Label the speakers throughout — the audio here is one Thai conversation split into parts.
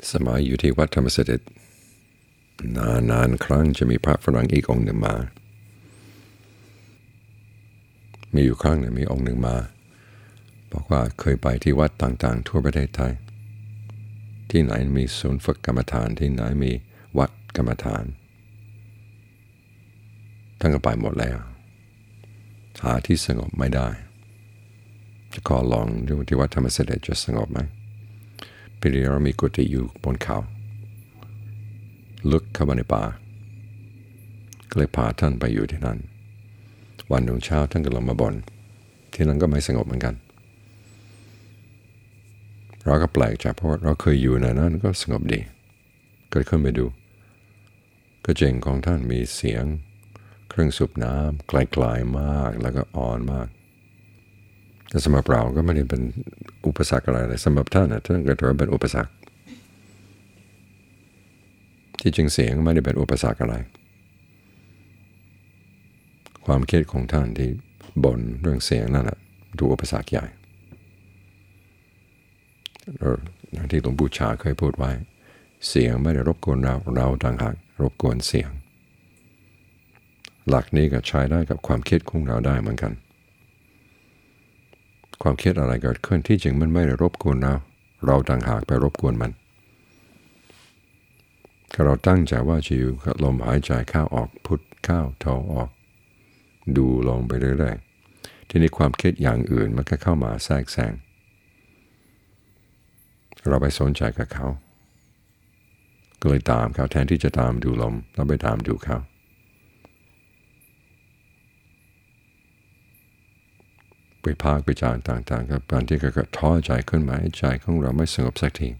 Speaker 1: สมัยอยู่ที่วัดธรรมสถิตนานครั้งจะมีพระฝรั่งอีกองค์หนึ่งมามีอยู่ครั้งหนึ่งมีองค์หนึ่งมาบอกว่าเคยไปที่วัดต่างๆทั่วประเทศไทยที่ไหนมีศูนย์ฝึกกรรมฐานที่ไหนมีวัดกรรมฐานท่านก็ไปหมดแล้วหาที่สงบไม่ได้จะขอลองดูที่วัดธรรมสถิตจะสงบไหมพี่เรามีกุฏิอยู่บนเขาลึกเข้ามาในป่าก็เลยพาท่านไปอยู่ที่นั่นวันหนึ่งเช้าท่านก็ลงมาบ่นที่นั่นก็ไม่สงบเหมือนกันเราก็แปลกใจเพราะเราเคยอยู่ในนั้นก็สงบดีก็ขึ้นไปดูก็เจ๋งของท่านมีเสียงเครื่องสูบน้ำไกลๆมากแล้วก็อ่อนมากแต่สำหรับเราก็ไม่ได้เป็นอุปสรรคอะไรเลยสำหรับท่านท่านก็ถือว่าเป็นอุปสรรคที่จริงเสียงไม่ได้เป็นอุปสรรคอะไรความคิดของท่านที่บ่นเรื่องเสียงนั่นแหละดูอุปสรรคใหญ่อย่างที่หลวงปู่ชาเคยพูดไว้เสียงไม่ได้รบกวนเราต่างหากรบกวนเสียงหลักนี้ก็ใช้ได้กับความคิดของเราได้เหมือนกันความคิดอะไรเกิดขึ้นที่จริงมันไม่ได้รบกวนเราต่างหากไปรบกวนมันถ้าเราตั้งใจว่าจะอยู่กับลมหายใจเข้าออกพุทเข้าโทออกดูลงไปเรื่อยๆทีนี้ความคิดอย่างอื่นมันก็เข้ามาแทรกแซงเราไปสนใจกับเขาก็เลยตามเขาแทนที่จะตามดูลมเราไปตามดูเขาไปพากไปจานต่างๆกับการที่เขาท้อใจขึ้นมาใจของเราไม่สงบสักที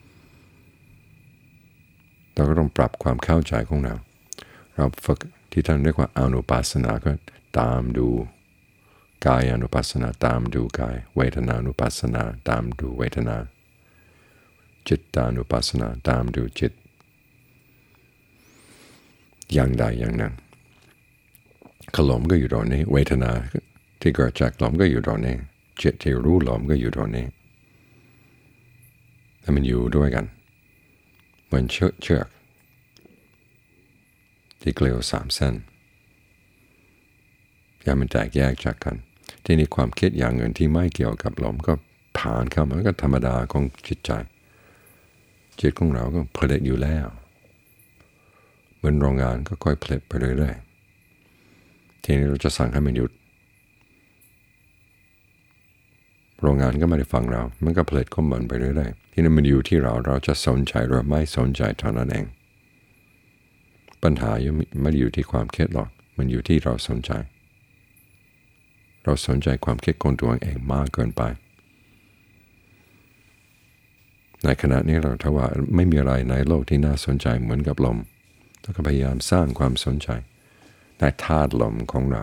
Speaker 1: เราก็ต้องปรับความเข้าใจของเราฝึกที่ท่านเรียกว่าอานุปัสสนาก็ตามดูกายอานุปัสสนาตามดูกายเวทนานุปัสสนาตามดูเวทนาจิตตานุปัสสนาตามดูจิตอย่างใดอย่างหนึ่งลมก็อยู่ตรงนี้เวทนาที่เกิดจากลมก็อยู่ตรงนี้จิตที่รู้ลมก็อยู่ตรงนี้ให้มันอยู่ด้วยกันเหมือนเชือกที่เกลียว3 เส้นอย่ามันแตกแยกจากกันที่นี่ความคิดอย่างอื่นที่ไม่เกี่ยวกับลมก็ผ่านเข้ามาก็ธรรมดาของจิตใจจิตของเราก็ผลิตอยู่แล้วเหมือนโรงงานก็ค่อยผลิตไปเรื่อยๆทีนี้เราจะสั่งให้มันหยุดโรงงานก็ไม่ได้ฟังเรามันก็ผลิตของมันไปเรื่อยๆทีนี้มันอยู่ที่เราจะสนใจหรือไม่สนใจเท่านั้นเองปัญหายังไม่ได้อยู่ที่ความคิดหรอกมันอยู่ที่เราสนใจความคิดของตัวเองมากเกินไปในขณะนี้เราถ้าว่าไม่มีอะไรในโลกที่น่าสนใจเหมือนกับลมเราก็พยายามสร้างความสนใจในธาตุลมของเรา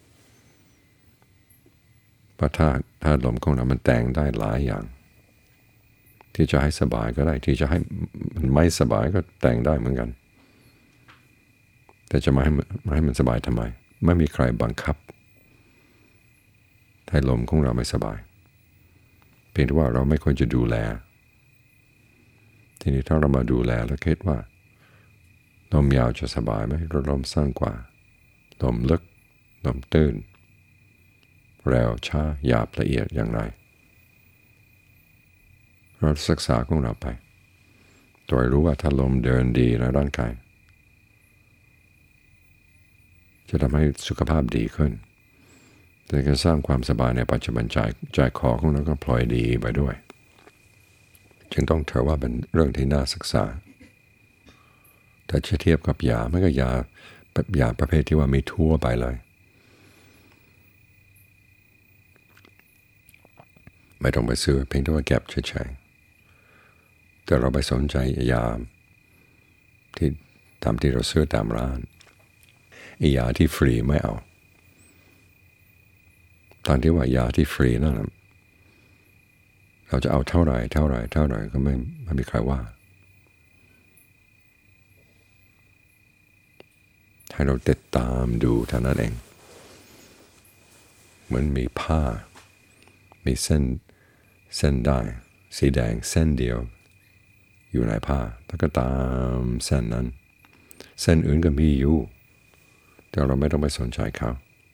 Speaker 1: เพราะธาตุลมของเรามันแต่งได้หลายอย่างที่จะให้สบายก็ได้ที่จะให้มันไม่สบายก็แต่งได้เหมือนกันแต่จะมาให้มันสบายทำไมไม่มีใครบังคับให้ลมของเราไม่สบายเพียงแต่ว่าเราไม่ควรจะดูแลทีนี้ถ้าเรามาดูแลแล้วคิดว่าลมยาวจะสบายไหมลมสั้นกว่าลมลึกลมตื้นเร็วช้าหยาบละเอียดอย่างไรเราศึกษาของเราไปโดยรู้ว่าถ้าลมเดินดีในร่างกายจะทำให้สุขภาพดีขึ้นแต่การสร้างความสบายในปัจจุบันใจคอของเราก็พลอยดีไปด้วยจึงต้องถือว่าเป็นเรื่องที่น่าศึกษาแต่จะเทียบกับยาไม่ก็ยาประเภทที่ว่ามีทั่วไปเลยไม่ต้องไปซื้อเพียงแต่ว่าเก็บเฉยๆแต่เราไปสนใจยาที่ตามที่เราซื้อตามร้านยาที่ฟรีไม่เอาตอนที่ว่ายาที่ฟรีนั่นเราจะเอาเท่าไหร่ก็ไม่มีใครว่าให้เราติดตามดูเท่านั้นเองเหมือนมีผ้ามีเส้นได้สีแดงเส้นเดียวอยู่ในผ้าแล้วก็ตามเส้นนั้นเส้นอื่นก็มีอยู่แต่เราไม่ต้องไปสนใจเขา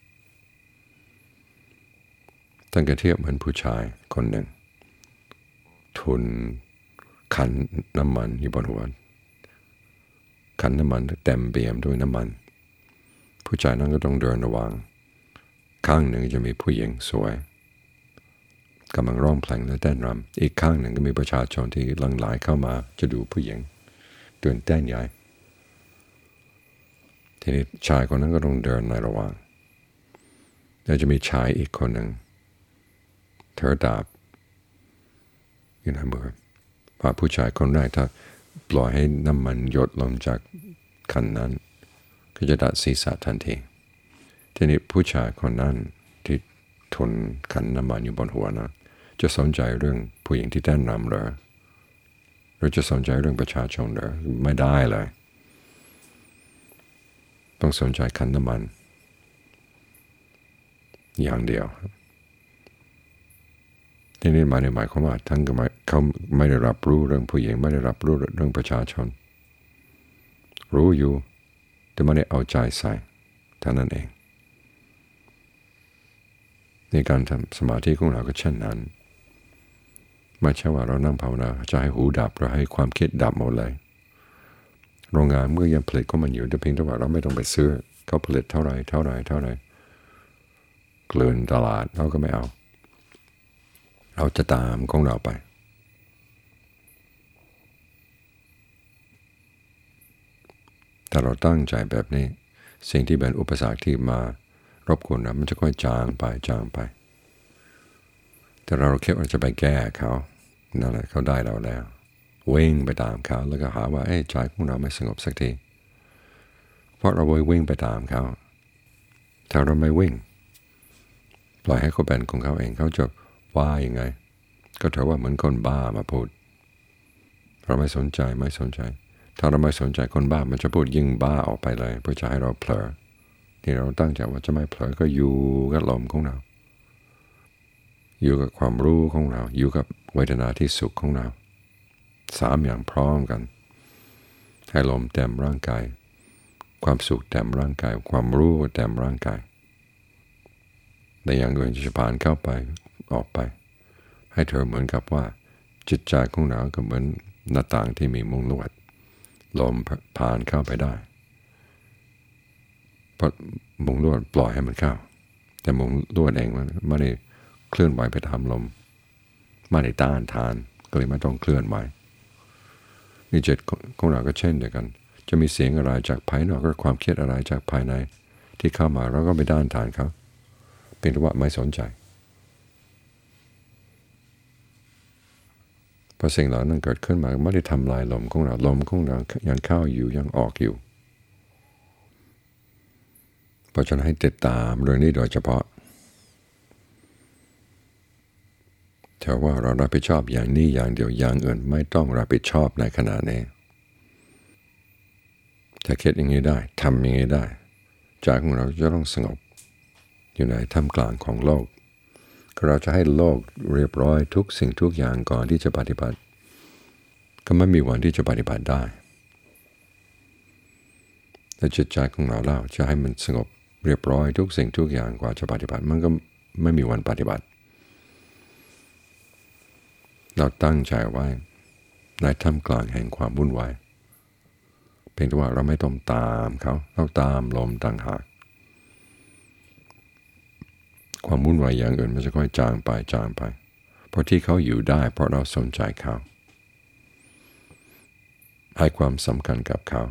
Speaker 1: ตั้งแต่เทียบเหมือนผู้ชายคนหนึ่งทุนขันน้ำมันอยู่บนหัวขันน้ำมันเต็มเปี่ยมด้วยน้ำมันผู้ชายนั้นก็ต้องเดินระวังข้างหนึ่งจะมีผู้หญิงสวยกำลังร้องเพลงและเต้นรำอีกข้างหนึ่งก็มีประชาชนที่หลั่งไหลเข้ามาจะดูผู้หญิงตื่นเต้นใหญ่ทีนี้ชายคนนั้นก็ต้องเดินในระหว่างแล้วจะมีชายอีกคนหนึ่งเธอดาบอยู่ในมือว่าผู้ชายคนแรกถ้าปล่อยให้น้ำมันหยดลงจากขันนั้นก็จะดัดศีรษะทันทีทีนี้ผู้ชายคนนั้นที่ทุนขันน้ำมันอยู่บนหัวนะจะสนใจเรื่องผู้หญิงที่เต้นรำหรือจะสนใจเรื่องประชาชนหรือไม่ได้เลยต้องสนใจขันน้ำมันอย่างเดียวทีนี้หมายความว่าทั้งเขาไม่ได้รับรู้เรื่องผู้หญิงไม่ได้รับรู้เรื่องประชาชนรู้อยู่แต่ไม่ได้เอาใจใส่เท่านั้นเองในการทำสมาธิของเราก็เช่นนั้นไม่ใช่ว่าเรานั่งภาวนาจะให้หูดับเราให้ความคิดดับหมดเลยโรงงานเมื่อยังผลิตก็มันอยู่แต่เพียงแต่ว่าเราไม่ต้องไปซื้อเขาผลิตเท่าไรเกลื่อนตลาดเราก็ไม่เอาเราจะตามของเราไปแต่เราตั้งใจแบบนี้สิ่งที่เป็นอุปสรรคที่มารบกวนเรามันจะค่อยจางไปแต่เราคิดว่าจะไปแก้เขานั่นแหละเขาได้เราแล้ววิ่งไปตามเขาแล้วก็หาว่าใจของเราไม่สงบสักทีเพราะเราวิ่งไปตามเขาถ้าเราไม่วิ่งปล่อยให้เขาเป็นของเขาเองเขาจะว่ายังไงก็ถือว่าเหมือนคนบ้ามาพูดเราไม่สนใจถ้าเราไม่สนใจคนบ้ามันจะพูดยิ่งบ้าออกไปเลยเพื่อจะให้เราเผลอที่เราตั้งใจว่าจะไม่เผลอก็อยู่กับลมของเราอยู่กับความรู้ของเราอยู่กับเวทนาที่สุขของเรา3อย่างพร้อมกันให้ลมเต็มร่างกายความสุขเต็มร่างกายความรู้เต็มร่างกายในอย่างอื่นจะผ่านเข้าไปออกไปให้เธอเหมือนกับว่าจิตใจของเราก็เหมือนหน้าต่างที่มีมุ้งลวดลมผ่านเข้าไปได้เพราะมุ้งลวดปล่อยให้มันเข้าแต่มุ้งลวดเองมันไม่ได้เคลื่อนไหวไปตามลมไม่ได้ต้านทานก็เลยไม่ต้องเคลื่อนไหวนี่จิตของเราก็เช่นเดียวกันจะมีเสียงอะไรจากภายนอกก็ความคิดอะไรจากภายในที่เข้ามาเราก็ไปต้านทานเขาเพียงแต่ว่าไม่สนใจพอสิ่งเหล่านั้นเกิดขึ้นมาไม่ได้ทำลายลมของเรายังเข้าอยู่ยังออกอยู่เพราะฉะนั้นให้ติดตามเรื่องนี้โดยเฉพาะแต่ว่าเรารับผิดชอบอย่างนี้อย่างเดียวอย่างอื่นไม่ต้องรับผิดชอบในขณะนี้ถ้าคิดอย่างนี้ได้ทำอย่างนี้ได้ใจของเราจะต้องสงบอยู่ในท่ามกลางของโลกเราจะให้โลกเรียบร้อยทุกสิ่งทุกอย่างก่อนที่จะปฏิบัติก็ไม่มีวันที่จะปฏิบัติได้แต่จิตใจของเราแล้วจะให้มันสงบเรียบร้อยทุกสิ่งทุกอย่างกว่าจะปฏิบัติมันก็ไม่มีวันปฏิบัติเราตั้งใจไว้ในท่ามกลางแห่งความวุ่นวายเพียงแต่ว่าเราไม่ต้องตามเขาเราตามลมต่างหากความวุ่นวายอย่างอื่นมันจะค่อยจางไปเพราะที่เขาอยู่ได้เพราะเราสนใจเขาให้ความสำคัญกับเขา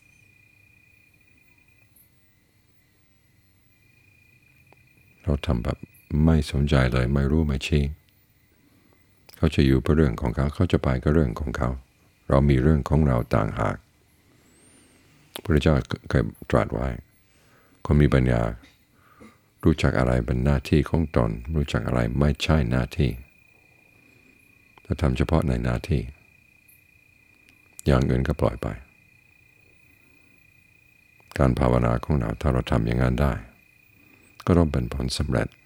Speaker 1: เราทำแบบไม่สนใจเลยไม่รู้ไม่ชี้เขาจะอยู่เพื่อเรื่องของเขาจะไปก็เรื่องของเขาเรามีเรื่องของเราต่างหากพระพุทธเจ้าเคยตรัสไว้คนมีปัญญารู้จักอะไรเป็นหน้าที่ของตนรู้จักอะไรไม่ใช่หน้าที่ถ้าทำเฉพาะในหน้าที่อย่างอื่นก็ปล่อยไปการภาวนาของเราถ้าเราทำอย่างนั้นได้ก็ต้องเป็นผลสำเร็จ